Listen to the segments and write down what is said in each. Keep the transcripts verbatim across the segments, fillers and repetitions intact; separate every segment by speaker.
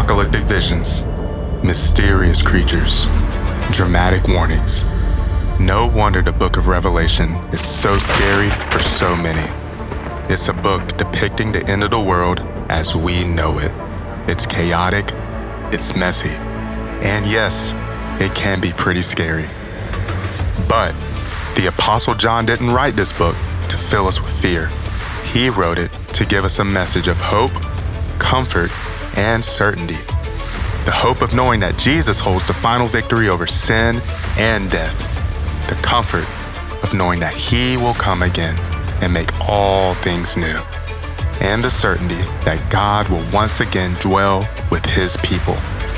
Speaker 1: apocalyptic visions, mysterious creatures, dramatic warnings. No wonder the book of Revelation is so scary for so many. It's a book depicting the end of the world as we know it. It's chaotic, it's messy, and yes, it can be pretty scary. But the Apostle John didn't write this book to fill us with fear. He wrote it to give us a message of hope, comfort, and certainty. The hope of knowing that Jesus holds the final victory over sin and death. The comfort of knowing that He will come again and make all things new. And the certainty that God will once again dwell with His people.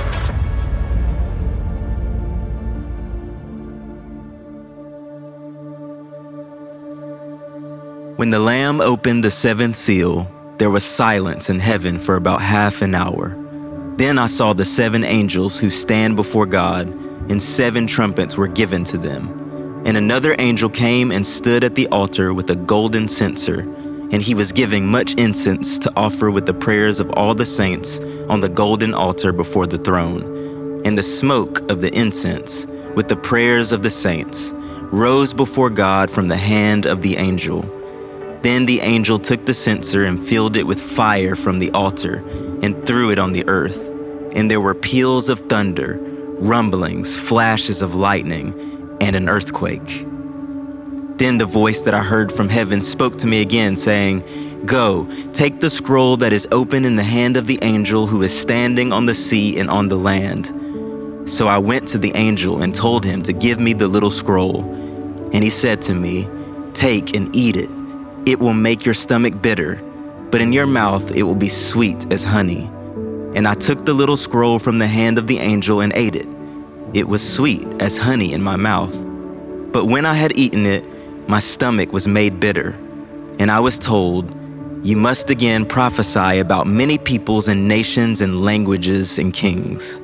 Speaker 2: When the Lamb opened the seventh seal, there was silence in heaven for about half an hour. Then I saw the seven angels who stand before God, and seven trumpets were given to them. And another angel came and stood at the altar with a golden censer, and he was giving much incense to offer with the prayers of all the saints on the golden altar before the throne. And the smoke of the incense, with the prayers of the saints, rose before God from the hand of the angel. Then the angel took the censer and filled it with fire from the altar and threw it on the earth. And there were peals of thunder, rumblings, flashes of lightning, and an earthquake. Then the voice that I heard from heaven spoke to me again, saying, "Go, take the scroll that is open in the hand of the angel who is standing on the sea and on the land." So I went to the angel and told him to give me the little scroll. And he said to me, "Take and eat it. It will make your stomach bitter, but in your mouth it will be sweet as honey." And I took the little scroll from the hand of the angel and ate it. It was sweet as honey in my mouth. But when I had eaten it, my stomach was made bitter. And I was told, "You must again prophesy about many peoples and nations and languages and kings."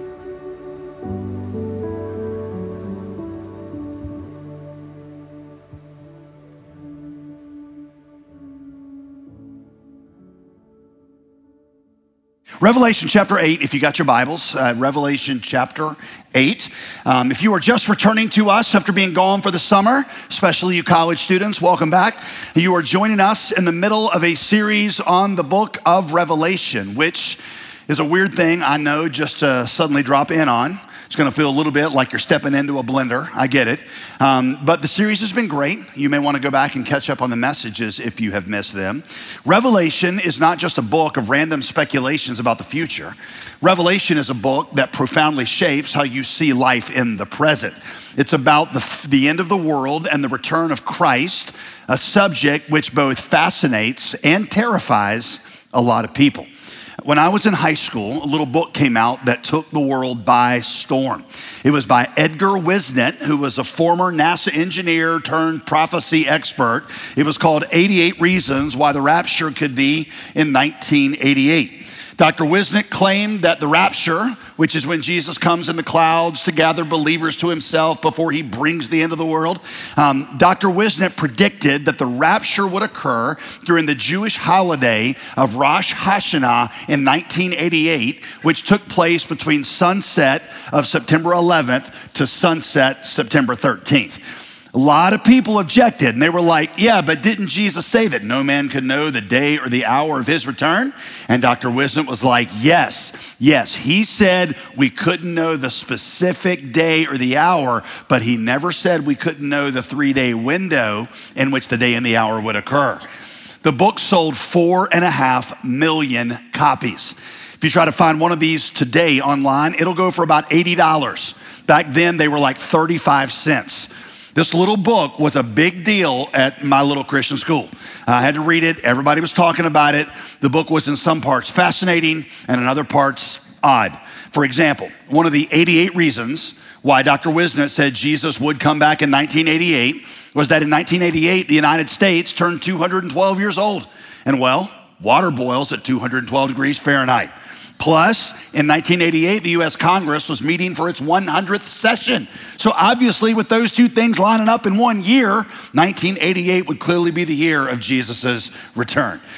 Speaker 3: Revelation chapter eight, if you got your Bibles, uh, Revelation chapter eight. Um, if you are just returning to us after being gone for the summer, especially you college students, welcome back. You are joining us in the middle of a series on the book of Revelation, which is a weird thing, I know, just to suddenly drop in on. It's gonna feel a little bit like you're stepping into a blender, I get it. Um, but the series has been great. You may wanna go back and catch up on the messages if you have missed them. Revelation is not just a book of random speculations about the future. Revelation is a book that profoundly shapes how you see life in the present. It's about the, the end of the world and the return of Christ, a subject which both fascinates and terrifies a lot of people. When I was in high school, a little book came out that took the world by storm. It was by Edgar Wisnet, who was a former NASA engineer turned prophecy expert. It was called eighty-eight Reasons Why the Rapture Could Be in nineteen eighty-eight. Doctor Wisnet claimed that the rapture, which is when Jesus comes in the clouds to gather believers to himself before he brings the end of the world, um, Doctor Wisnet predicted that the rapture would occur during the Jewish holiday of Rosh Hashanah in nineteen eighty-eight, which took place between sunset of September eleventh to sunset September thirteenth. A lot of people objected, and they were like, yeah, but didn't Jesus say that no man could know the day or the hour of his return? And Doctor Wisnet was like, yes, yes. He said we couldn't know the specific day or the hour, but he never said we couldn't know the three-day window in which the day and the hour would occur. The book sold four and a half million copies. If you try to find one of these today online, it'll go for about eighty dollars. Back then, they were like thirty-five cents. This little book was a big deal at my little Christian school. I had to read it. Everybody was talking about it. The book was in some parts fascinating and in other parts odd. For example, one of the eighty-eight reasons why Doctor Wisnet said Jesus would come back in nineteen eighty-eight was that in nineteen eighty-eight, the United States turned two hundred twelve years old. And well, water boils at two hundred twelve degrees Fahrenheit. Plus, in nineteen eighty-eight, the U S Congress was meeting for its one hundredth session. So obviously, with those two things lining up in one year, nineteen eighty-eight would clearly be the year of Jesus's return.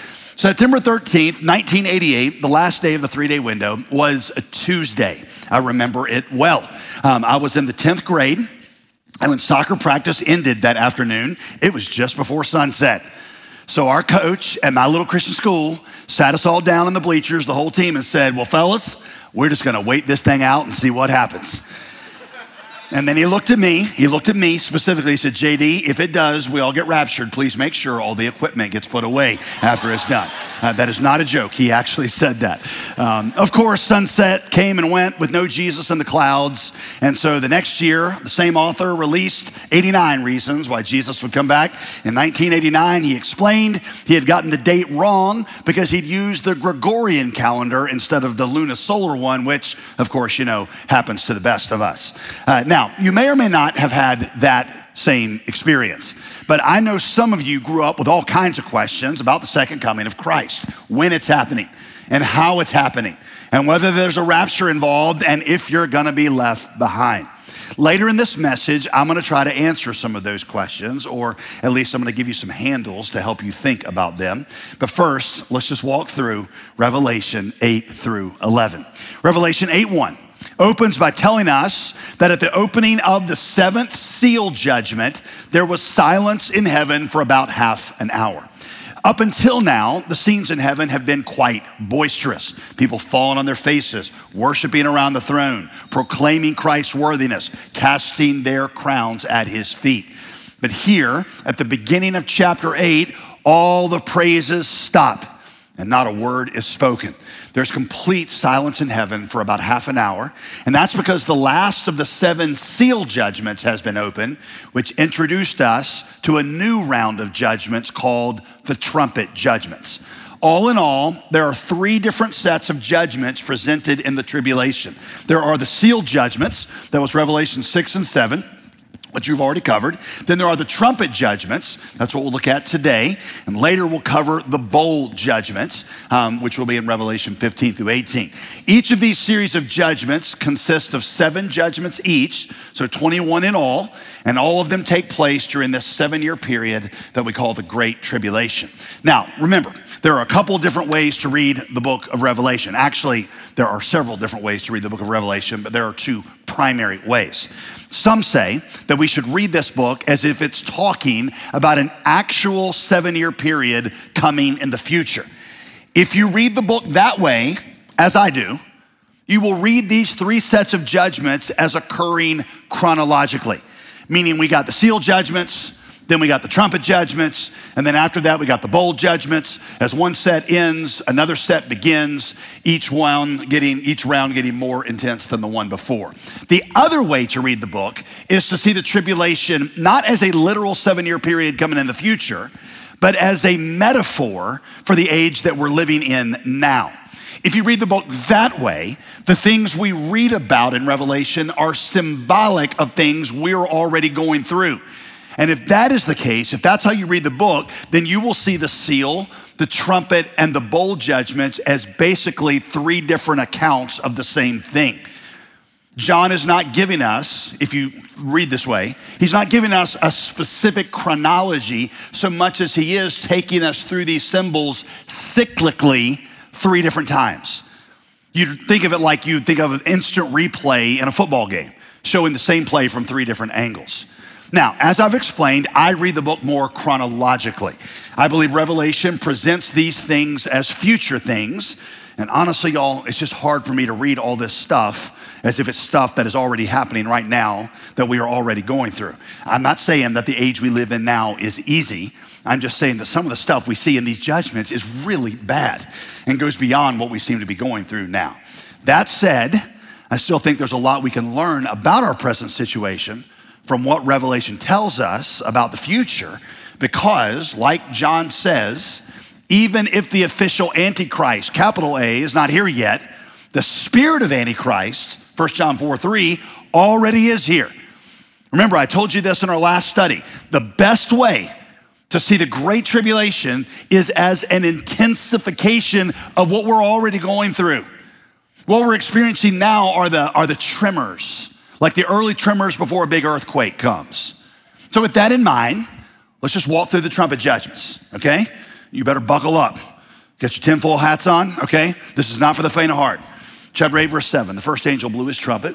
Speaker 3: September thirteenth, nineteen eighty-eight, the last day of the three-day window, was a Tuesday. I remember it well. Um, I was in the tenth grade, and when soccer practice ended that afternoon, it was just before sunset. So our coach at my little Christian school sat us all down in the bleachers, the whole team, and said, well, fellas, we're just gonna wait this thing out and see what happens. And then he looked at me, he looked at me specifically, he said, J D, if it does, we all get raptured, please make sure all the equipment gets put away after it's done. Uh, that is not a joke, he actually said that. Um, of course, sunset came and went with no Jesus in the clouds. And so the next year, the same author released eighty-nine reasons why Jesus would come back. In nineteen eighty-nine, he explained he had gotten the date wrong because he'd used the Gregorian calendar instead of the lunisolar one, which, of course, you know, happens to the best of us. Uh, now, Now, you may or may not have had that same experience, but I know some of you grew up with all kinds of questions about the second coming of Christ, when it's happening and how it's happening, and whether there's a rapture involved and if you're gonna be left behind. Later in this message, I'm gonna try to answer some of those questions, or at least I'm gonna give you some handles to help you think about them. But first, let's just walk through Revelation eight through eleven. Revelation eight one. Opens by telling us that at the opening of the seventh seal judgment, there was silence in heaven for about half an hour. Up until now, the scenes in heaven have been quite boisterous. People falling on their faces, worshiping around the throne, proclaiming Christ's worthiness, casting their crowns at his feet. But here, at the beginning of chapter eight, all the praises stop and not a word is spoken. There's complete silence in heaven for about half an hour, and that's because the last of the seven seal judgments has been opened, which introduced us to a new round of judgments called the trumpet judgments. All in all, there are three different sets of judgments presented in the tribulation. There are the seal judgments, that was Revelation six and seven, which you've already covered. Then there are the trumpet judgments. That's what we'll look at today. And later we'll cover the bowl judgments, um, which will be in Revelation fifteen through eighteen. Each of these series of judgments consists of seven judgments each, so twenty-one in all, and all of them take place during this seven-year period that we call the Great Tribulation. Now, remember, there are a couple different ways to read the book of Revelation. Actually, there are several different ways to read the book of Revelation, but there are two primary ways. Some say that we should read this book as if it's talking about an actual seven-year period coming in the future. If you read the book that way, as I do, you will read these three sets of judgments as occurring chronologically, meaning we got the seal judgments, then we got the trumpet judgments, and then after that we got the bowl judgments. As one set ends, another set begins, each one getting each round getting more intense than the one before. The other way to read the book is to see the tribulation not as a literal seven-year period coming in the future, but as a metaphor for the age that we're living in now. If you read the book that way, the things we read about in Revelation are symbolic of things we're already going through. And if that is the case, if that's how you read the book, then you will see the seal, the trumpet, and the bowl judgments as basically three different accounts of the same thing. John is not giving us, if you read this way, he's not giving us a specific chronology so much as he is taking us through these symbols cyclically three different times. You think of it like you think of an instant replay in a football game, showing the same play from three different angles. Now, as I've explained, I read the book more chronologically. I believe Revelation presents these things as future things. And honestly, y'all, it's just hard for me to read all this stuff as if it's stuff that is already happening right now that we are already going through. I'm not saying that the age we live in now is easy. I'm just saying that some of the stuff we see in these judgments is really bad and goes beyond what we seem to be going through now. That said, I still think there's a lot we can learn about our present situation from what Revelation tells us about the future, because like John says, even if the official Antichrist, capital A, is not here yet, the spirit of Antichrist, First John four three, already is here. Remember, I told you this in our last study. The best way to see the Great Tribulation is as an intensification of what we're already going through. What we're experiencing now are the, are the tremors, like the early tremors before a big earthquake comes. So with that in mind, let's just walk through the trumpet judgments, okay? You better buckle up, Get your tinfoil hats on, okay? This is not for the faint of heart. Chapter eight, verse seven, the first angel blew his trumpet.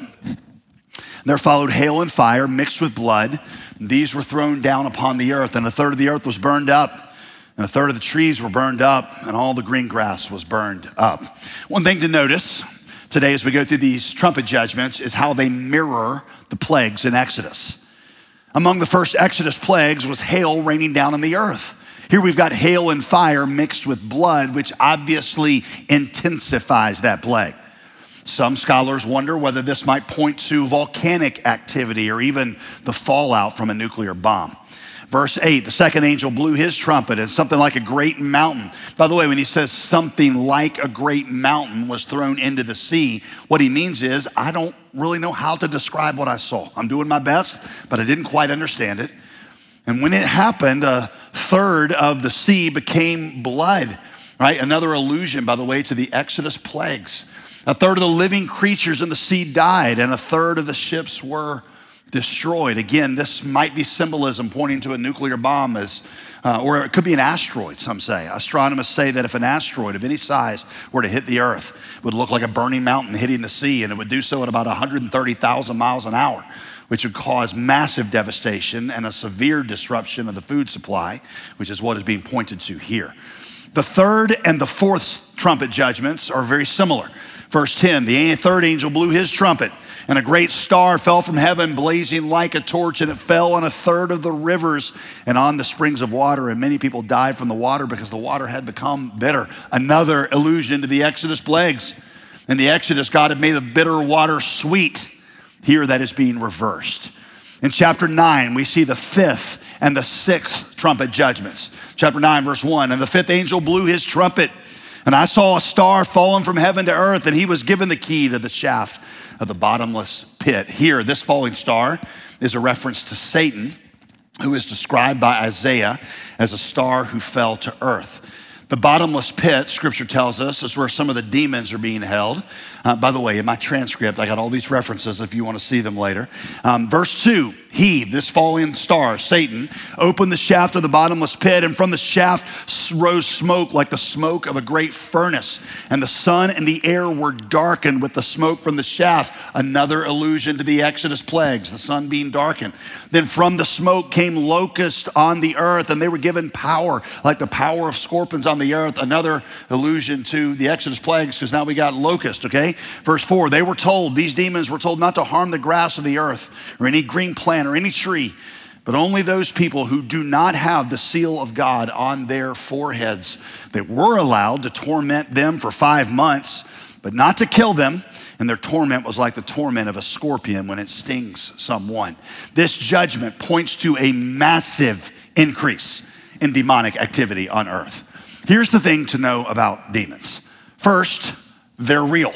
Speaker 3: There followed hail and fire mixed with blood. These were thrown down upon the earth, and a third of the earth was burned up, and a third of the trees were burned up, and all the green grass was burned up. One thing to notice today as we go through these trumpet judgments is how they mirror the plagues in Exodus. Among the first Exodus plagues was hail raining down on the earth. Here we've got hail and fire mixed with blood, which obviously intensifies that plague. Some scholars wonder whether this might point to volcanic activity or even the fallout from a nuclear bomb. Verse eight, the second angel blew his trumpet, and something like a great mountain. By the way, when he says something like a great mountain was thrown into the sea, what he means is, I don't really know how to describe what I saw. I'm doing my best, but I didn't quite understand it. And when it happened, a third of the sea became blood, right? Another allusion, by the way, to the Exodus plagues. A third of the living creatures in the sea died, and a third of the ships were destroyed. Again, this might be symbolism pointing to a nuclear bomb, as, uh, or it could be an asteroid, some say. Astronomers say that if an asteroid of any size were to hit the earth, it would look like a burning mountain hitting the sea, and it would do so at about one hundred thirty thousand miles an hour, which would cause massive devastation and a severe disruption of the food supply, which is what is being pointed to here. The third and the fourth trumpet judgments are very similar. Verse ten, the third angel blew his trumpet, and a great star fell from heaven, blazing like a torch, and it fell on a third of the rivers and on the springs of water, and many people died from the water because the water had become bitter. Another allusion to the Exodus plagues. In the Exodus, God had made the bitter water sweet. Here that is being reversed. In chapter nine, we see the fifth and the sixth trumpet judgments. Chapter nine, verse one, and the fifth angel blew his trumpet, and I saw a star fallen from heaven to earth, and he was given the key to the shaft of the bottomless pit. Here, this falling star is a reference to Satan, who is described by Isaiah as a star who fell to earth. The bottomless pit, scripture tells us, is where some of the demons are being held. Uh, by the way, in my transcript, I got all these references if you want to see them later. Um, verse two, he, this falling star, Satan, opened the shaft of the bottomless pit, and from the shaft rose smoke like the smoke of a great furnace. And the sun and the air were darkened with the smoke from the shaft. Another allusion to the Exodus plagues, the sun being darkened. Then from the smoke came locusts on the earth, and they were given power, like the power of scorpions on the earth. Another allusion to the Exodus plagues, because now we got locusts, okay? Verse four, they were told, these demons were told not to harm the grass of the earth or any green plant or any tree, but only those people who do not have the seal of God on their foreheads. They were allowed to torment them for five months, but not to kill them. And their torment was like the torment of a scorpion when it stings someone. This judgment points to a massive increase in demonic activity on earth. Here's the thing to know about demons. First, they're real.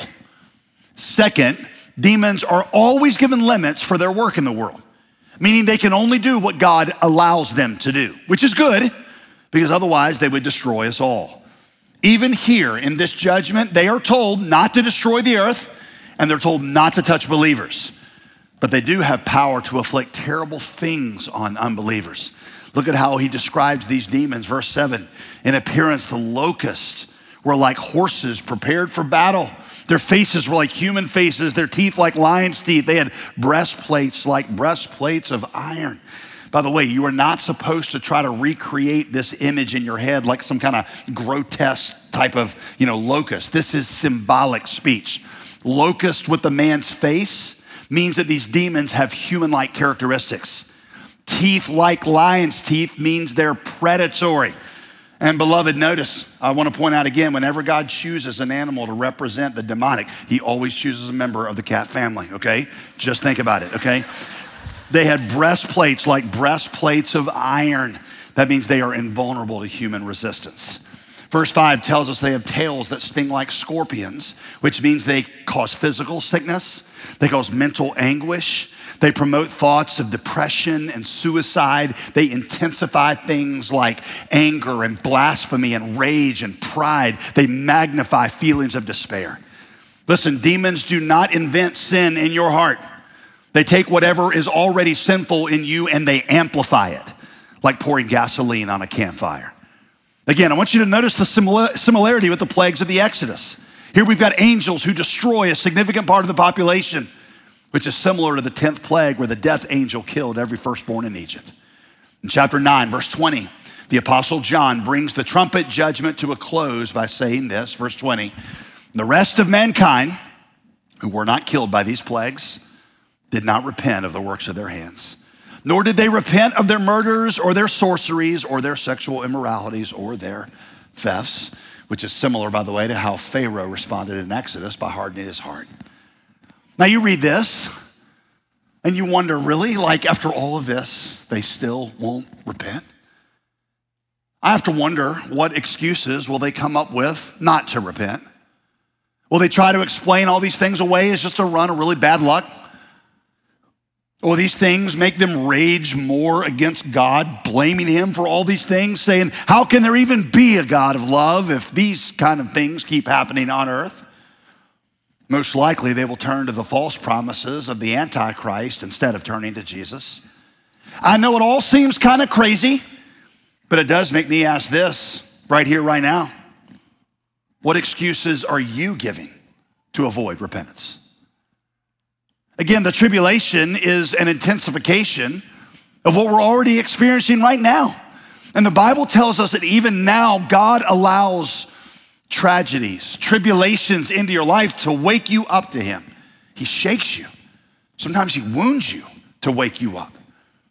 Speaker 3: Second, demons are always given limits for their work in the world, meaning they can only do what God allows them to do, which is good, because otherwise they would destroy us all. Even here in this judgment, they are told not to destroy the earth, and they're told not to touch believers. But they do have power to afflict terrible things on unbelievers. Look at how he describes these demons. Verse seven, in appearance, the locusts were like horses prepared for battle. Their faces were like human faces, their teeth like lion's teeth. They had breastplates like breastplates of iron. By the way, you are not supposed to try to recreate this image in your head like some kind of grotesque type of, you know, locust. This is symbolic speech. Locust with the man's face means that these demons have human-like characteristics. Teeth like lion's teeth means they're predatory. And beloved, notice, I want to point out again, whenever God chooses an animal to represent the demonic, he always chooses a member of the cat family, okay? Just think about it, okay? They had breastplates like breastplates of iron. That means they are invulnerable to human resistance. Verse five tells us they have tails that sting like scorpions, which means they cause physical sickness, they cause mental anguish, they promote thoughts of depression and suicide, they intensify things like anger and blasphemy and rage and pride, they magnify feelings of despair. Listen, demons do not invent sin in your heart. They take whatever is already sinful in you and they amplify it, like pouring gasoline on a campfire. Again, I want you to notice the similarity with the plagues of the Exodus. Here we've got angels who destroy a significant part of the population, which is similar to the tenth plague where the death angel killed every firstborn in Egypt. In chapter nine, verse twenty, the apostle John brings the trumpet judgment to a close by saying this, verse twenty, the rest of mankind who were not killed by these plagues did not repent of the works of their hands, nor did they repent of their murders or their sorceries or their sexual immoralities or their thefts, which is similar, by the way, to how Pharaoh responded in Exodus by hardening his heart. Now you read this and you wonder, really, like after all of this, they still won't repent? I have to wonder, what excuses will they come up with not to repent? Will they try to explain all these things away as just a run of really bad luck? Or these things make them rage more against God, blaming him for all these things, saying, how can there even be a God of love if these kind of things keep happening on earth? Most likely they will turn to the false promises of the Antichrist instead of turning to Jesus. I know it all seems kind of crazy, but it does make me ask this right here, right now. What excuses are you giving to avoid repentance? Again, the tribulation is an intensification of what we're already experiencing right now. And the Bible tells us that even now, God allows tragedies, tribulations into your life to wake you up to him. He shakes you. Sometimes he wounds you to wake you up.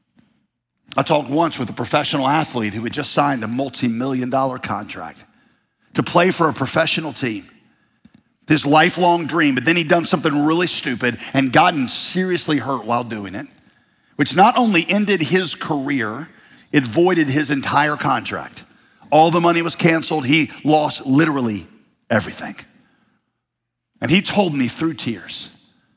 Speaker 3: I talked once with a professional athlete who had just signed a multi-million dollar contract to play for a professional team. His lifelong dream, but then he'd done something really stupid and gotten seriously hurt while doing it, which not only ended his career, it voided his entire contract. All the money was canceled. He lost literally everything. And he told me through tears,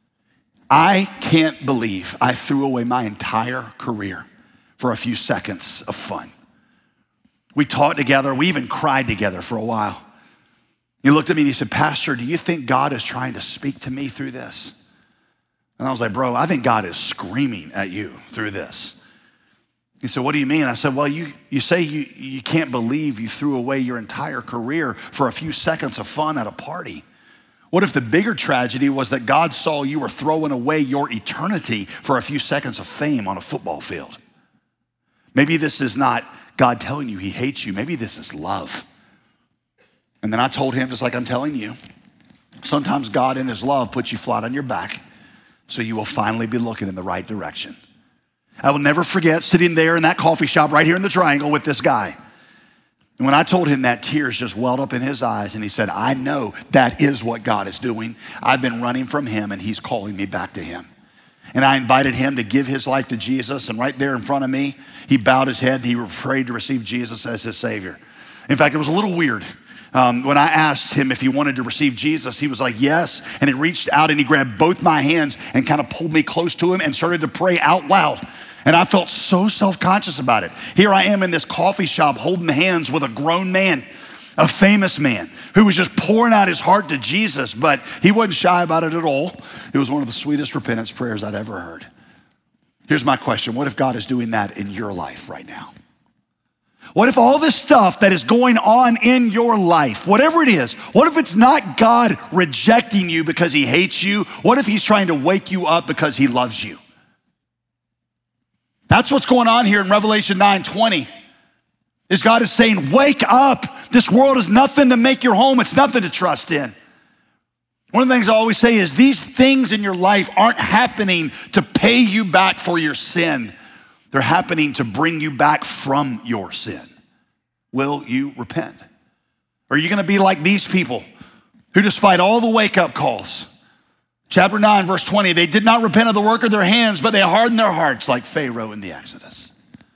Speaker 3: I can't believe I threw away my entire career for a few seconds of fun. We talked together. We even cried together for a while. He looked at me and he said, Pastor, do you think God is trying to speak to me through this? And I was like, bro, I think God is screaming at you through this. He said, what do you mean? I said, well, you, you say you, you can't believe you threw away your entire career for a few seconds of fun at a party. What if the bigger tragedy was that God saw you were throwing away your eternity for a few seconds of fame on a football field? Maybe this is not God telling you he hates you. Maybe this is love. And then I told him, just like I'm telling you, sometimes God in his love puts you flat on your back so you will finally be looking in the right direction. I will never forget sitting there in that coffee shop right here in the Triangle with this guy. And when I told him that, tears just welled up in his eyes. And he said, I know that is what God is doing. I've been running from him and he's calling me back to him. And I invited him to give his life to Jesus. And right there in front of me, he bowed his head and he prayed to receive Jesus as his Savior. In fact, it was a little weird. Um, when I asked him if he wanted to receive Jesus, he was like, yes. And he reached out and he grabbed both my hands and kind of pulled me close to him and started to pray out loud. And I felt so self-conscious about it. Here I am in this coffee shop holding hands with a grown man, a famous man who was just pouring out his heart to Jesus, but he wasn't shy about it at all. It was one of the sweetest repentance prayers I'd ever heard. Here's my question. What if God is doing that in your life right now? What if all this stuff that is going on in your life, whatever it is, what if it's not God rejecting you because he hates you? What if he's trying to wake you up because he loves you? That's what's going on here in Revelation nine twenty. Is God is saying, wake up. This world is nothing to make your home. It's nothing to trust in. One of the things I always say is these things in your life aren't happening to pay you back for your sin. They're happening to bring you back from your sin. Will you repent? Or are you gonna be like these people who, despite all the wake-up calls, chapter nine, verse twenty, they did not repent of the work of their hands, but they hardened their hearts like Pharaoh in the Exodus.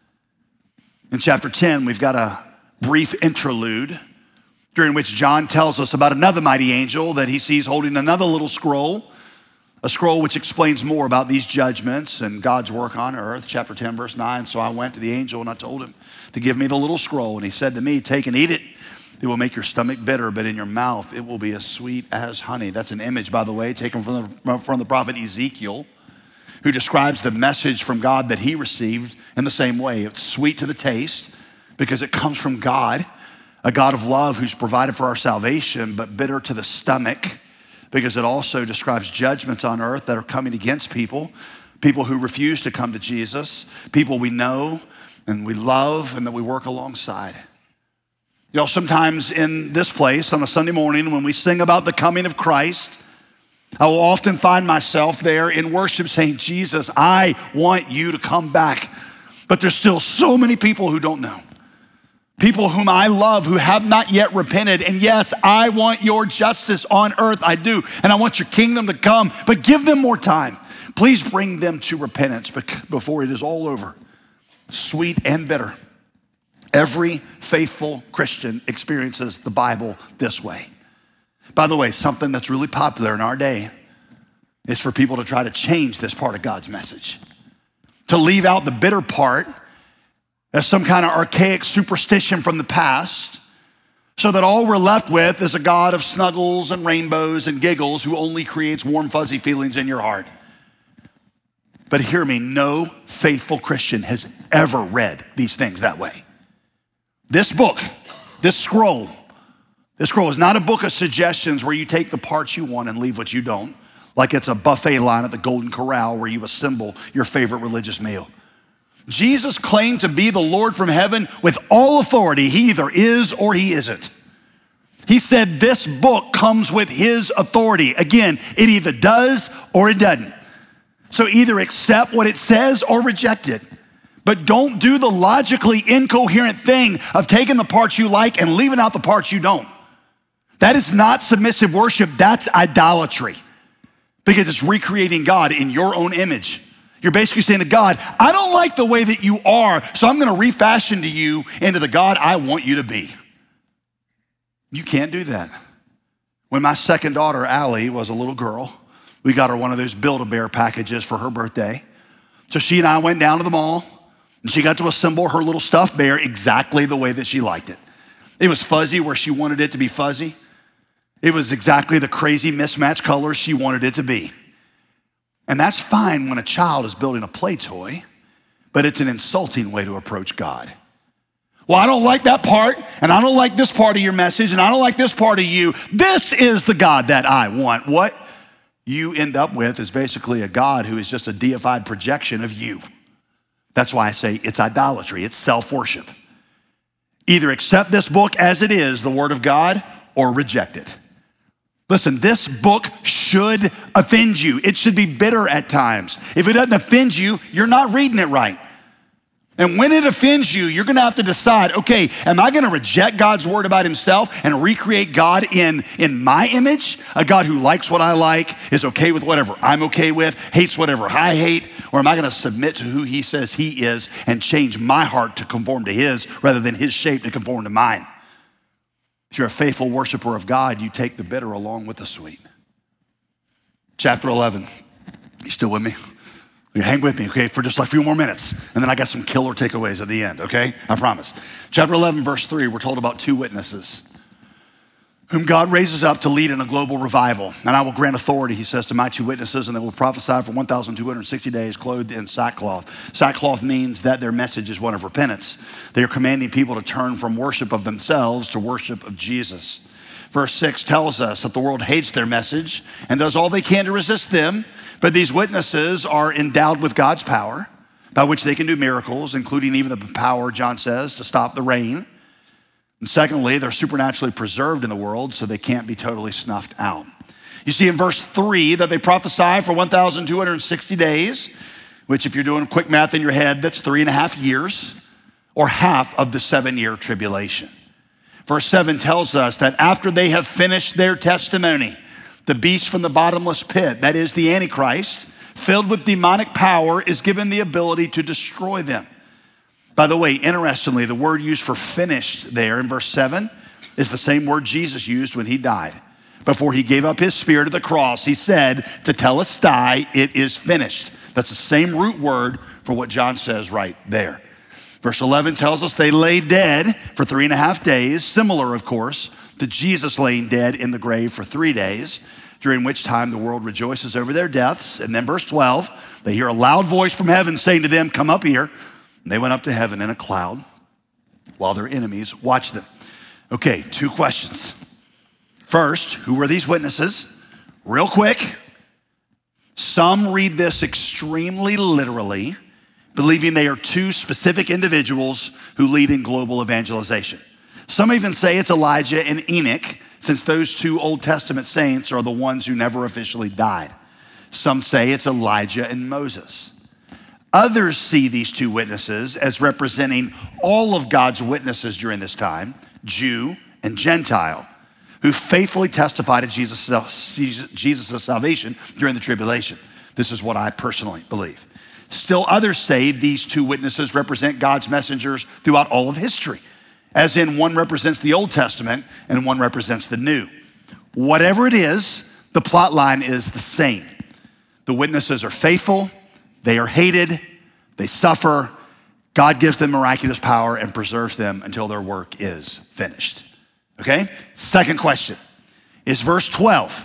Speaker 3: In chapter ten, we've got a brief interlude during which John tells us about another mighty angel that he sees holding another little scroll, a scroll which explains more about these judgments and God's work on earth. Chapter ten, verse nine, so I went to the angel and I told him to give me the little scroll. And he said to me, take and eat it. It will make your stomach bitter, but in your mouth it will be as sweet as honey. That's an image, by the way, taken from the, from the prophet Ezekiel, who describes the message from God that he received in the same way. It's sweet to the taste because it comes from God, a God of love who's provided for our salvation, but bitter to the stomach, because it also describes judgments on earth that are coming against people, people who refuse to come to Jesus, people we know and we love and that we work alongside. You know, sometimes in this place on a Sunday morning when we sing about the coming of Christ, I will often find myself there in worship saying, Jesus, I want you to come back. But there's still so many people who don't know. People whom I love who have not yet repented. And yes, I want your justice on earth, I do. And I want your kingdom to come, but give them more time. Please bring them to repentance before it is all over, sweet and bitter. Every faithful Christian experiences the Bible this way. By the way, something that's really popular in our day is for people to try to change this part of God's message, to leave out the bitter part as some kind of archaic superstition from the past, so that all we're left with is a God of snuggles and rainbows and giggles who only creates warm, fuzzy feelings in your heart. But hear me, no faithful Christian has ever read these things that way. This book, this scroll, this scroll is not a book of suggestions where you take the parts you want and leave what you don't, like it's a buffet line at the Golden Corral where you assemble your favorite religious meal. Jesus claimed to be the Lord from heaven with all authority. He either is or he isn't. He said this book comes with his authority. Again, it either does or it doesn't. So either accept what it says or reject it. But don't do the logically incoherent thing of taking the parts you like and leaving out the parts you don't. That is not submissive worship, that's idolatry. Because it's recreating God in your own image. You're basically saying to God, I don't like the way that you are, so I'm gonna refashion to you into the God I want you to be. You can't do that. When my second daughter, Allie, was a little girl, we got her one of those Build-A-Bear packages for her birthday. So she and I went down to the mall, and she got to assemble her little stuffed bear exactly the way that she liked it. It was fuzzy where she wanted it to be fuzzy. It was exactly the crazy mismatched colors she wanted it to be. And that's fine when a child is building a play toy, but it's an insulting way to approach God. Well, I don't like that part, and I don't like this part of your message, and I don't like this part of you. This is the God that I want. What you end up with is basically a God who is just a deified projection of you. That's why I say it's idolatry, it's self-worship. Either accept this book as it is, the Word of God, or reject it. Listen, this book should offend you. It should be bitter at times. If it doesn't offend you, you're not reading it right. And when it offends you, you're gonna have to decide, okay, am I gonna reject God's word about himself and recreate God in, in my image? A God who likes what I like, is okay with whatever I'm okay with, hates whatever I hate? Or am I gonna submit to who he says he is and change my heart to conform to his rather than his shape to conform to mine? If you're a faithful worshiper of God, you take the bitter along with the sweet. Chapter eleven, you still with me? You hang with me, okay, for just like a few more minutes. And then I got some killer takeaways at the end, okay? I promise. Chapter eleven, verse three, we're told about two witnesses whom God raises up to lead in a global revival. And I will grant authority, he says, to my two witnesses, and they will prophesy for one thousand two hundred sixty days clothed in sackcloth. Sackcloth means that their message is one of repentance. They are commanding people to turn from worship of themselves to worship of Jesus. Verse six tells us that the world hates their message and does all they can to resist them, but these witnesses are endowed with God's power by which they can do miracles, including even the power, John says, to stop the rain. And secondly, they're supernaturally preserved in the world, so they can't be totally snuffed out. You see in verse three that they prophesy for one thousand two hundred sixty days, which if you're doing quick math in your head, that's three and a half years, or half of the seven-year tribulation. Verse seven tells us that after they have finished their testimony, the beast from the bottomless pit, that is the Antichrist, filled with demonic power, is given the ability to destroy them. By the way, interestingly, the word used for finished there in verse seven is the same word Jesus used when he died. Before he gave up his spirit at the cross, he said, tetelestai, it is finished. That's the same root word for what John says right there. Verse eleven tells us they lay dead for three and a half days, similar, of course, to Jesus laying dead in the grave for three days, during which time the world rejoices over their deaths. And then verse twelve, they hear a loud voice from heaven saying to them, come up here. And they went up to heaven in a cloud while their enemies watched them. Okay, two questions. First, who were these witnesses? Real quick. Some read this extremely literally, believing they are two specific individuals who lead in global evangelization. Some even say it's Elijah and Enoch, since those two Old Testament saints are the ones who never officially died. Some say it's Elijah and Moses. Others see these two witnesses as representing all of God's witnesses during this time, Jew and Gentile, who faithfully testified to Jesus' Jesus' salvation during the tribulation. This is what I personally believe. Still others say these two witnesses represent God's messengers throughout all of history, as in one represents the Old Testament and one represents the New. Whatever it is, the plot line is the same. The witnesses are faithful, they are hated, they suffer. God gives them miraculous power and preserves them until their work is finished. Okay? Second question is verse twelve.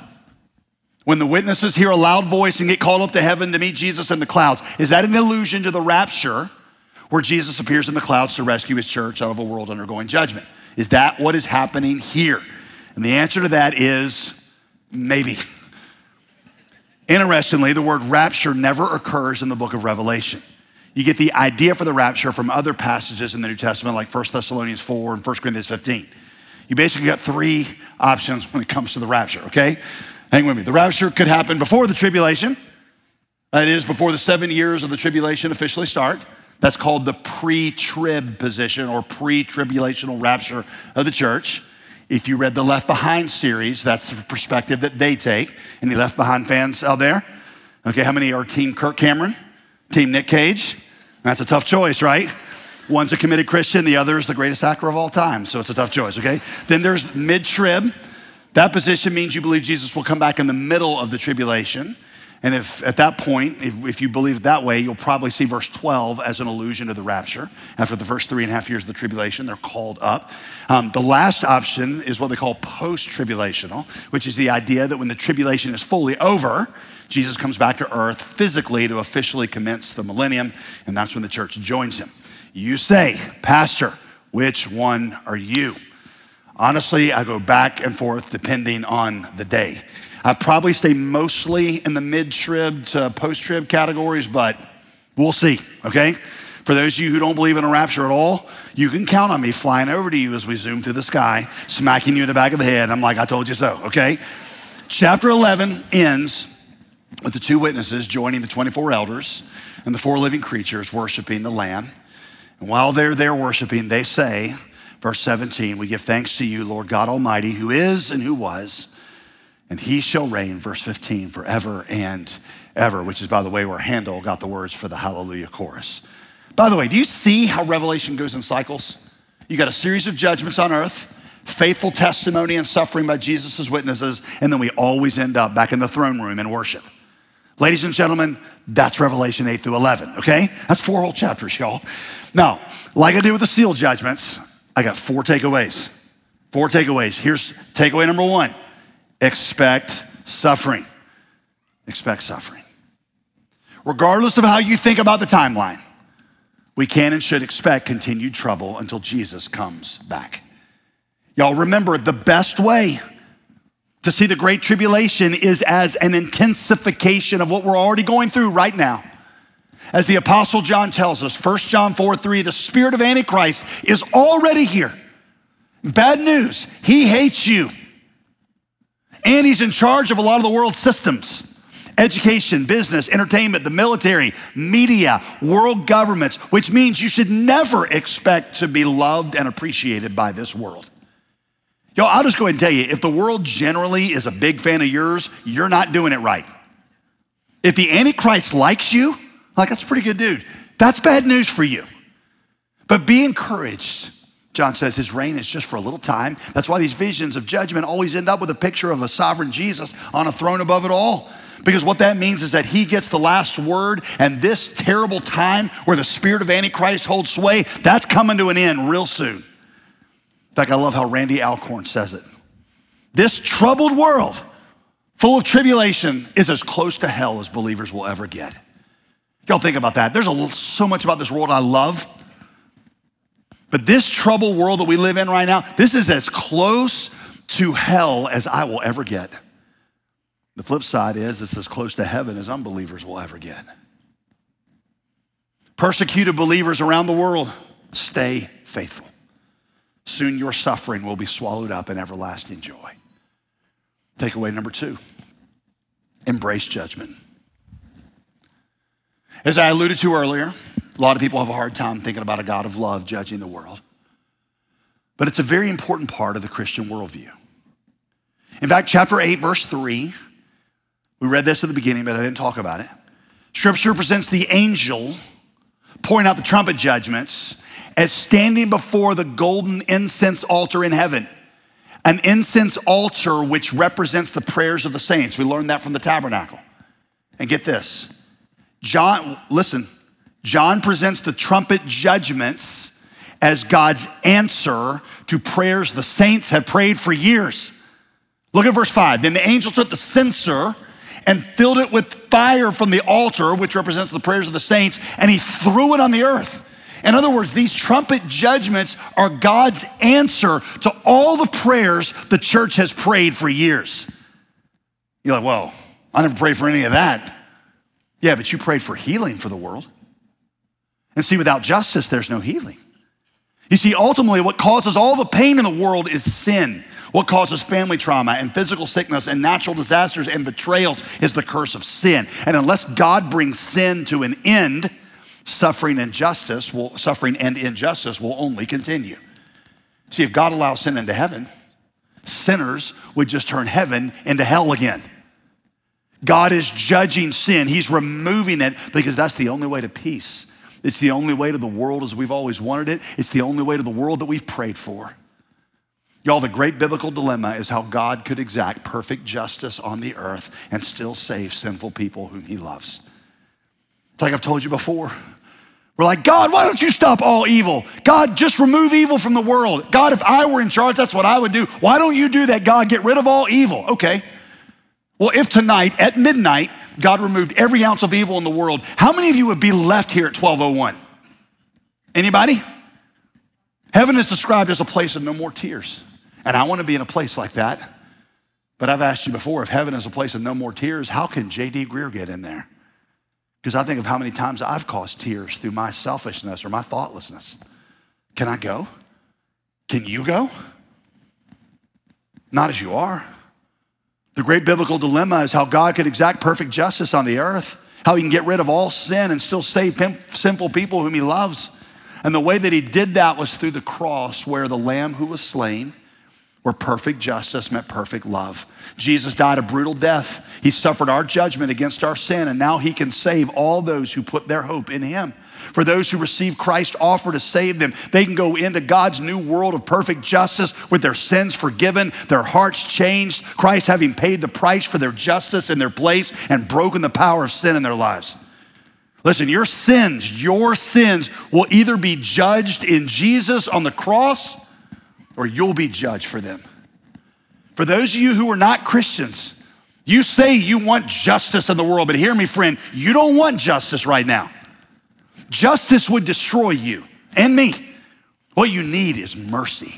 Speaker 3: When the witnesses hear a loud voice and get called up to heaven to meet Jesus in the clouds, is that an allusion to the rapture where Jesus appears in the clouds to rescue his church out of a world undergoing judgment? Is that what is happening here? And the answer to that is maybe. Interestingly, the word rapture never occurs in the book of Revelation. You get the idea for the rapture from other passages in the New Testament, like First Thessalonians four and First Corinthians fifteen. You basically got three options when it comes to the rapture, okay? Hang with me. The rapture could happen before the tribulation. That is, before the seven years of the tribulation officially start. That's called the pre-trib position or pre-tribulational rapture of the church. If you read the Left Behind series, that's the perspective that they take. Any Left Behind fans out there? Okay, how many are Team Kirk Cameron? Team Nick Cage? That's a tough choice, right? One's a committed Christian, the other is the greatest actor of all time, so it's a tough choice, okay? Then there's mid-trib. That position means you believe Jesus will come back in the middle of the tribulation. And if at that point, if, if you believe it that way, you'll probably see verse twelve as an allusion to the rapture. After the first three and a half years of the tribulation, they're called up. Um, the last option is what they call post-tribulational, which is the idea that when the tribulation is fully over, Jesus comes back to earth physically to officially commence the millennium, and that's when the church joins him. You say, Pastor, which one are you? Honestly, I go back and forth depending on the day. I probably stay mostly in the mid-trib to post-trib categories, but we'll see, okay? For those of you who don't believe in a rapture at all, you can count on me flying over to you as we zoom through the sky, smacking you in the back of the head. I'm like, I told you so, okay? Chapter eleven ends with the two witnesses joining the twenty-four elders and the four living creatures worshiping the Lamb. And while they're there worshiping, they say, verse seventeen, we give thanks to you, Lord God Almighty, who is and who was, and he shall reign, verse fifteen, forever and ever, which is, by the way, where Handel got the words for the Hallelujah chorus. By the way, do you see how Revelation goes in cycles? You got a series of judgments on earth, faithful testimony and suffering by Jesus' witnesses, and then we always end up back in the throne room in worship. Ladies and gentlemen, that's Revelation eight through eleven, okay? That's four whole chapters, y'all. Now, like I did with the seal judgments, I got four takeaways. Four takeaways. Here's takeaway number one. Expect suffering. Expect suffering. Regardless of how you think about the timeline, we can and should expect continued trouble until Jesus comes back. Y'all remember, the best way to see the Great Tribulation is as an intensification of what we're already going through right now. As the Apostle John tells us, First John four three, the spirit of Antichrist is already here. Bad news, he hates you. And he's in charge of a lot of the world's systems. Education, business, entertainment, the military, media, world governments, which means you should never expect to be loved and appreciated by this world. Yo, I'll just go ahead and tell you, if the world generally is a big fan of yours, you're not doing it right. If the Antichrist likes you, like, that's a pretty good dude. That's bad news for you. But be encouraged. John says his reign is just for a little time. That's why these visions of judgment always end up with a picture of a sovereign Jesus on a throne above it all. Because what that means is that he gets the last word, and this terrible time where the spirit of Antichrist holds sway, that's coming to an end real soon. In fact, I love how Randy Alcorn says it. This troubled world full of tribulation is as close to hell as believers will ever get. Y'all think about that. There's a, so much about this world I love. But this troubled world that we live in right now, this is as close to hell as I will ever get. The flip side is it's as close to heaven as unbelievers will ever get. Persecuted believers around the world, stay faithful. Soon your suffering will be swallowed up in everlasting joy. Takeaway number two, embrace judgment. As I alluded to earlier, a lot of people have a hard time thinking about a God of love judging the world. But it's a very important part of the Christian worldview. In fact, chapter eight, verse three, we read this at the beginning, but I didn't talk about it. Scripture presents the angel pouring out the trumpet judgments as standing before the golden incense altar in heaven. An incense altar which represents the prayers of the saints. We learned that from the tabernacle. And get this, John, listen, John presents the trumpet judgments as God's answer to prayers the saints have prayed for years. Look at verse five. Then the angel took the censer and filled it with fire from the altar, which represents the prayers of the saints, and he threw it on the earth. In other words, these trumpet judgments are God's answer to all the prayers the church has prayed for years. You're like, well, I never prayed for any of that. Yeah, but you prayed for healing for the world. And see, without justice, there's no healing. You see, ultimately, what causes all the pain in the world is sin. What causes family trauma and physical sickness and natural disasters and betrayals is the curse of sin. And unless God brings sin to an end, suffering and justice will, suffering and injustice will only continue. See, if God allows sin into heaven, sinners would just turn heaven into hell again. God is judging sin. He's removing it because that's the only way to peace. It's the only way to the world as we've always wanted it. It's the only way to the world that we've prayed for. Y'all, the great biblical dilemma is how God could exact perfect justice on the earth and still save sinful people whom he loves. It's like I've told you before. We're like, God, why don't you stop all evil? God, just remove evil from the world. God, if I were in charge, that's what I would do. Why don't you do that, God? Get rid of all evil. Okay. Well, if tonight at midnight, God removed every ounce of evil in the world, how many of you would be left here at twelve oh one? Anybody? Heaven is described as a place of no more tears. And I want to be in a place like that. But I've asked you before, if heaven is a place of no more tears, how can J D Greer get in there? Because I think of how many times I've caused tears through my selfishness or my thoughtlessness. Can I go? Can you go? Not as you are. The great biblical dilemma is how God could exact perfect justice on the earth, how he can get rid of all sin and still save sinful people whom he loves. And the way that he did that was through the cross, where the lamb who was slain, where perfect justice met perfect love. Jesus died a brutal death. He suffered our judgment against our sin, and now he can save all those who put their hope in him. For those who receive Christ's offer to save them, they can go into God's new world of perfect justice with their sins forgiven, their hearts changed, Christ having paid the price for their justice in their place and broken the power of sin in their lives. Listen, your sins, your sins will either be judged in Jesus on the cross, or you'll be judged for them. For those of you who are not Christians, you say you want justice in the world, but hear me, friend, you don't want justice right now. Justice would destroy you and me. What you need is mercy.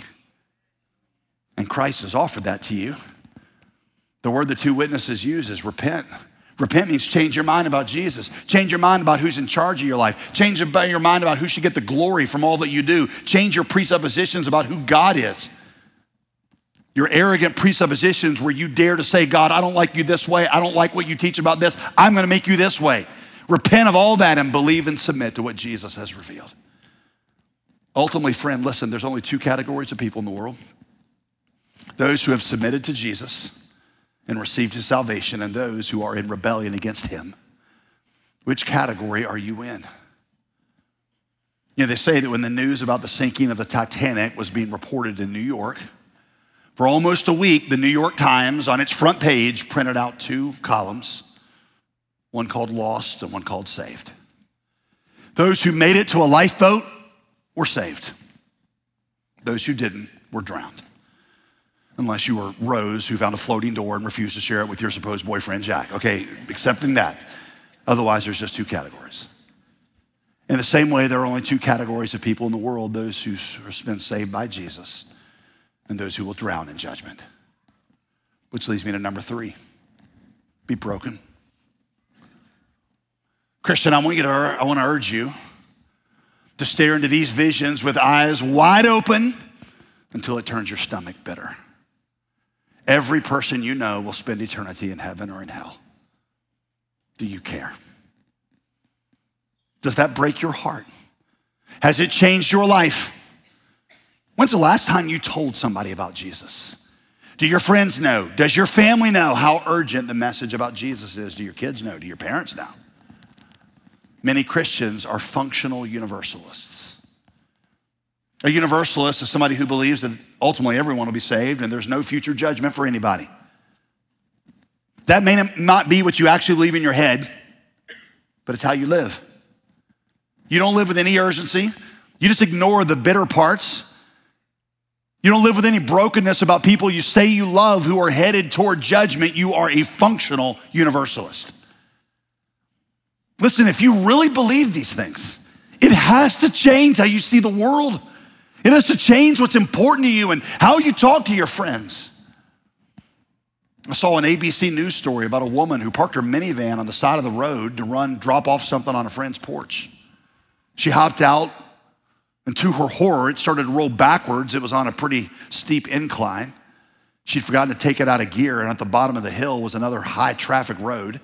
Speaker 3: And Christ has offered that to you. The word the two witnesses use is repent. Repent means change your mind about Jesus. Change your mind about who's in charge of your life. Change your mind about who should get the glory from all that you do. Change your presuppositions about who God is. Your arrogant presuppositions where you dare to say, God, I don't like you this way. I don't like what you teach about this. I'm gonna make you this way. Repent of all that and believe and submit to what Jesus has revealed. Ultimately, friend, listen, there's only two categories of people in the world. Those who have submitted to Jesus and received his salvation, and those who are in rebellion against him. Which category are you in? You know, they say that when the news about the sinking of the Titanic was being reported in New York, for almost a week, the New York Times on its front page printed out two columns, one called Lost and one called Saved. Those who made it to a lifeboat were saved. Those who didn't were drowned. Unless you were Rose, who found a floating door and refused to share it with your supposed boyfriend, Jack. Okay, accepting that. Otherwise, there's just two categories. In the same way, there are only two categories of people in the world, those who have been saved by Jesus and those who will drown in judgment. Which leads me to number three, be broken. Christian, I want, you to, I want to urge you to stare into these visions with eyes wide open until it turns your stomach bitter. Every person you know will spend eternity in heaven or in hell. Do you care? Does that break your heart? Has it changed your life? When's the last time you told somebody about Jesus? Do your friends know? Does your family know how urgent the message about Jesus is? Do your kids know? Do your parents know? Many Christians are functional universalists. A universalist is somebody who believes that ultimately everyone will be saved and there's no future judgment for anybody. That may not be what you actually believe in your head, but it's how you live. You don't live with any urgency. You just ignore the bitter parts. You don't live with any brokenness about people you say you love who are headed toward judgment. You are a functional universalist. Listen, if you really believe these things, it has to change how you see the world. It has to change what's important to you and how you talk to your friends. I saw an A B C News story about a woman who parked her minivan on the side of the road to run, drop off something on a friend's porch. She hopped out, and to her horror, it started to roll backwards. It was on a pretty steep incline. She'd forgotten to take it out of gear, and at the bottom of the hill was another high traffic road.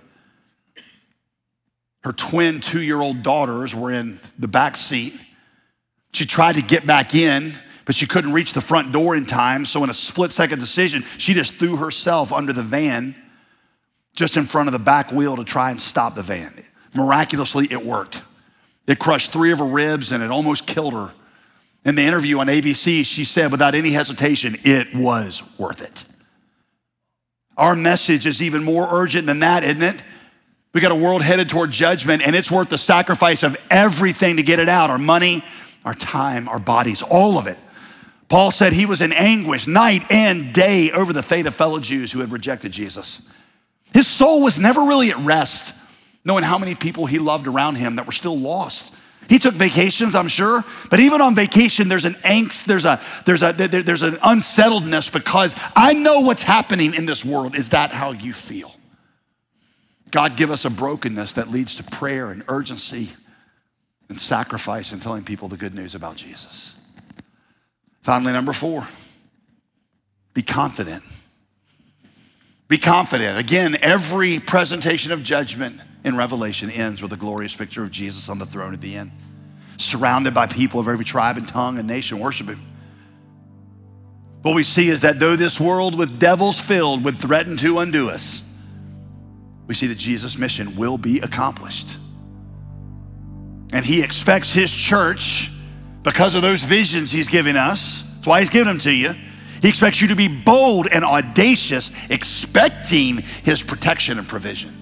Speaker 3: Her twin two-year-old daughters were in the back seat. She tried to get back in, but she couldn't reach the front door in time. So in a split-second decision, she just threw herself under the van just in front of the back wheel to try and stop the van. Miraculously, it worked. It crushed three of her ribs and it almost killed her. In the interview on A B C, she said without any hesitation, it was worth it. Our message is even more urgent than that, isn't it? We got a world headed toward judgment, and it's worth the sacrifice of everything to get it out. Our money, our time, our bodies, all of it. Paul said he was in anguish night and day over the fate of fellow Jews who had rejected Jesus. His soul was never really at rest, knowing how many people he loved around him that were still lost. He took vacations, I'm sure, but even on vacation, there's an angst, there's a there's a there, there's an unsettledness because I know what's happening in this world. Is that how you feel? God, give us a brokenness that leads to prayer and urgency and sacrifice and telling people the good news about Jesus. Finally, number four, be confident. Be confident. Again, every presentation of judgment in Revelation ends with a glorious picture of Jesus on the throne at the end, surrounded by people of every tribe and tongue and nation worshiping. What we see is that though this world with devils filled would threaten to undo us, we see that Jesus' mission will be accomplished. And he expects his church, because of those visions he's giving us, that's why he's giving them to you, he expects you to be bold and audacious, expecting his protection and provision.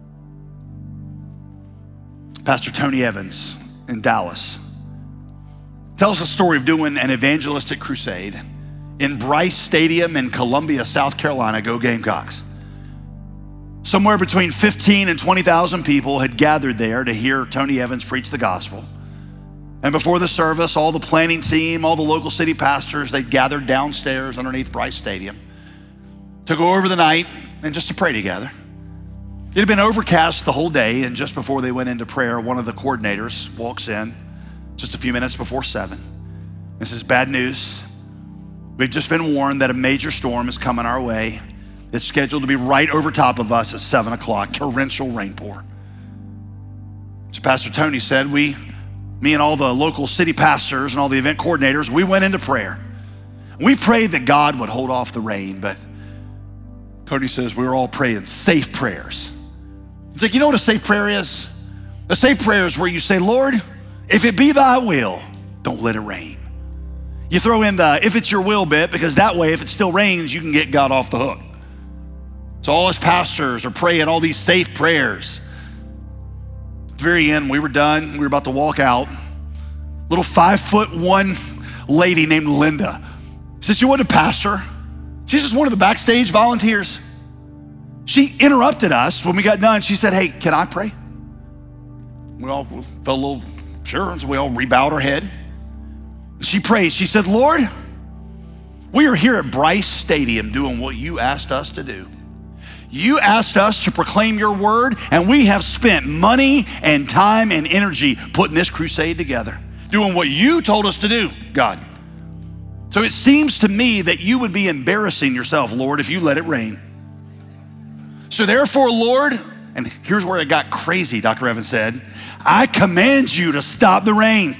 Speaker 3: Pastor Tony Evans in Dallas tells the story of doing an evangelistic crusade in Bryce Stadium in Columbia, South Carolina. Go Gamecocks. Somewhere between fifteen and twenty thousand people had gathered there to hear Tony Evans preach the gospel. And before the service, all the planning team, all the local city pastors, they gathered downstairs underneath Bryce Stadium to go over the night and just to pray together. It had been overcast the whole day, and just before they went into prayer, one of the coordinators walks in just a few minutes before seven. This is bad news. We've just been warned that a major storm is coming our way. It's scheduled to be right over top of us at seven o'clock, torrential rainpour. So Pastor Tony said, we, me and all the local city pastors and all the event coordinators, we went into prayer. We prayed that God would hold off the rain, but Tony says we were all praying safe prayers. It's like, you know what a safe prayer is? A safe prayer is where you say, Lord, if it be thy will, don't let it rain. You throw in the if it's your will bit, because that way, if it still rains, you can get God off the hook. So all us pastors are praying all these safe prayers. At the very end, we were done. We were about to walk out. Little five foot one lady named Linda said she wasn't a pastor. She's just one of the backstage volunteers. She interrupted us when we got done. She said, hey, can I pray? We all felt a little Sure, so we all rebowed our head. She prayed, she said, Lord, we are here at Bryce Stadium doing what you asked us to do. You asked us to proclaim your word, and we have spent money and time and energy putting this crusade together, doing what you told us to do, God. So it seems to me that you would be embarrassing yourself, Lord, if you let it rain. So therefore, Lord, and here's where it got crazy, Doctor Evans said, I command you to stop the rain.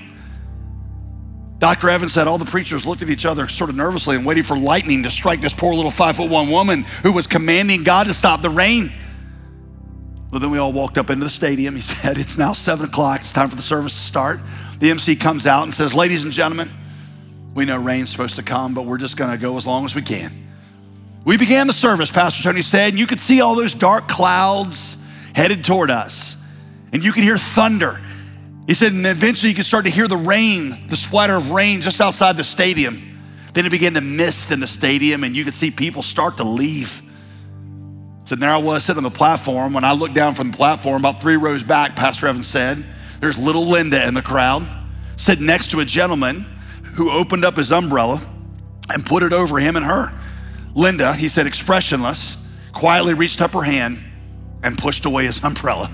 Speaker 3: Doctor Evans said all the preachers looked at each other sort of nervously and waiting for lightning to strike this poor little five foot one woman who was commanding God to stop the rain. Well, then we all walked up into the stadium. He said, it's now seven o'clock. It's time for the service to start. The M C comes out and says, ladies and gentlemen, we know rain's supposed to come, but we're just gonna go as long as we can. We began the service, Pastor Tony said, and you could see all those dark clouds headed toward us. And you could hear thunder. He said, and eventually you could start to hear the rain, the splatter of rain just outside the stadium. Then it began to mist in the stadium and you could see people start to leave. So there I was sitting on the platform. When I looked down from the platform, about three rows back, Pastor Evans said, there's little Linda in the crowd, sitting next to a gentleman who opened up his umbrella and put it over him and her. Linda, he said, expressionless, quietly reached up her hand and pushed away his umbrella.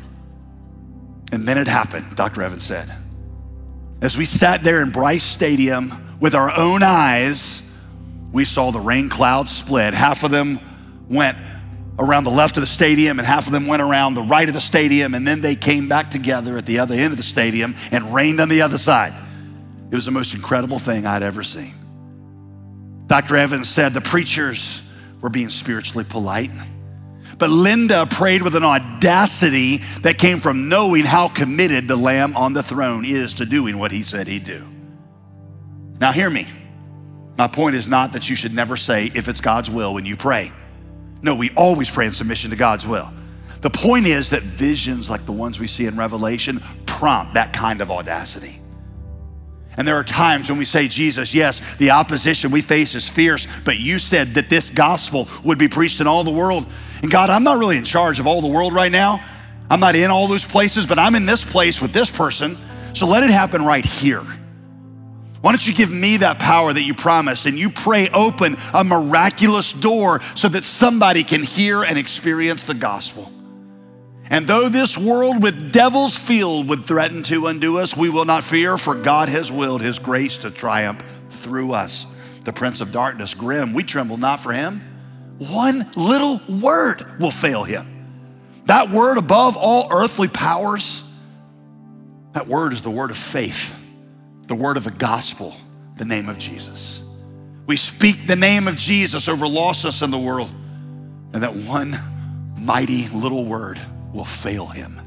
Speaker 3: And then it happened, Doctor Evans said. As we sat there in Bryce Stadium with our own eyes, we saw the rain clouds split. Half of them went around the left of the stadium and half of them went around the right of the stadium, and then they came back together at the other end of the stadium and rained on the other side. It was the most incredible thing I'd ever seen. Doctor Evans said the preachers were being spiritually polite, but Linda prayed with an audacity that came from knowing how committed the Lamb on the throne is to doing what he said he'd do. Now hear me. My point is not that you should never say if it's God's will when you pray. No, we always pray in submission to God's will. The point is that visions like the ones we see in Revelation prompt that kind of audacity. And there are times when we say, Jesus, yes, the opposition we face is fierce, but you said that this gospel would be preached in all the world. And God, I'm not really in charge of all the world right now. I'm not in all those places, but I'm in this place with this person. So let it happen right here. Why don't you give me that power that you promised and you pray open a miraculous door so that somebody can hear and experience the gospel. And though this world with devils filled would threaten to undo us, we will not fear, for God has willed his grace to triumph through us. The prince of darkness, grim, we tremble not for him. One little word will fail him. That word above all earthly powers, that word is the word of faith, the word of the gospel, the name of Jesus. We speak the name of Jesus over lostness in the world, and that one mighty little word will fail him.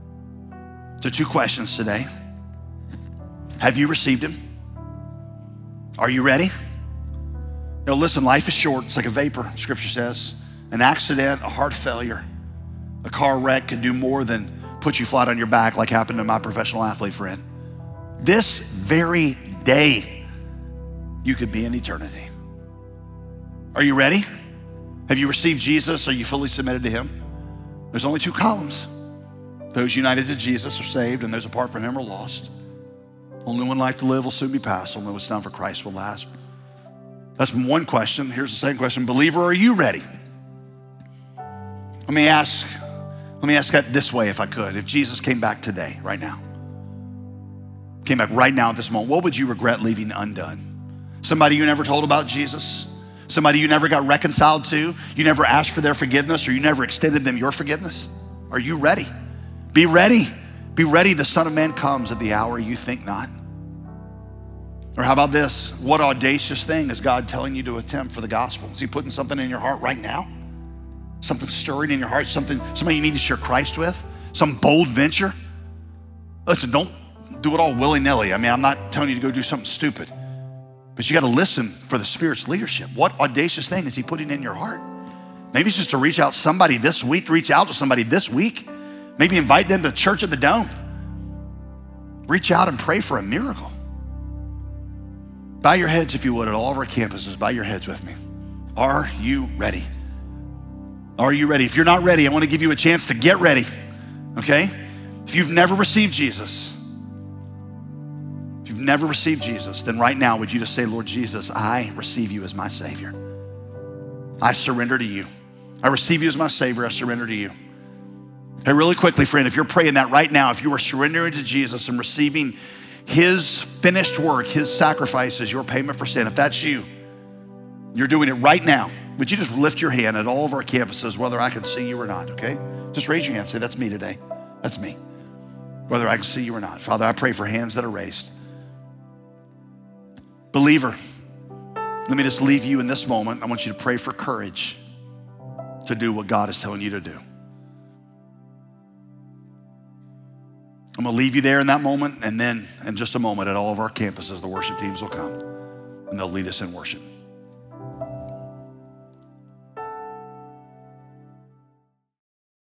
Speaker 3: So two questions today. Have you received him? Are you ready? Now listen, life is short. It's like a vapor, scripture says. An accident, a heart failure, a car wreck could do more than put you flat on your back like happened to my professional athlete friend. This very day, you could be in eternity. Are you ready? Have you received Jesus? Are you fully submitted to him? There's only two columns. Those united to Jesus are saved, and those apart from him are lost. Only one life to live will soon be past. Only what's done for Christ will last. That's one question. Here's the second question. Believer, are you ready? Let me ask, let me ask that this way if I could. If Jesus came back today, right now, came back right now at this moment, what would you regret leaving undone? Somebody you never told about Jesus? Somebody you never got reconciled to? You never asked for their forgiveness, or you never extended them your forgiveness? Are you ready? Be ready. Be ready. The Son of Man comes at the hour you think not. Or how about this? What audacious thing is God telling you to attempt for the gospel? Is he putting something in your heart right now? Something stirring in your heart, something, somebody you need to share Christ with? Some bold venture? Listen, don't do it all willy-nilly. I mean, I'm not telling you to go do something stupid, but you got to listen for the Spirit's leadership. What audacious thing is he putting in your heart? Maybe it's just to reach out somebody this week, to reach out to somebody this week. Maybe invite them to church at the Dome. Reach out and pray for a miracle. Bow your heads, if you would, at all of our campuses. Bow your heads with me. Are you ready? Are you ready? If you're not ready, I want to give you a chance to get ready, okay? If you've never received Jesus, you've never received Jesus, then right now, would you just say, Lord Jesus, I receive you as my Savior. I surrender to you. I receive you as my Savior. I surrender to you. Hey, really quickly, friend, if you're praying that right now, if you are surrendering to Jesus and receiving his finished work, his sacrifice as your payment for sin, if that's you, you're doing it right now, would you just lift your hand at all of our campuses, whether I can see you or not, okay? Just raise your hand, say, that's me today. That's me. Whether I can see you or not. Father, I pray for hands that are raised. Believer, let me just leave you in this moment. I want you to pray for courage to do what God is telling you to do. I'm gonna leave you there in that moment, and then in just a moment at all of our campuses, the worship teams will come and they'll lead us in worship.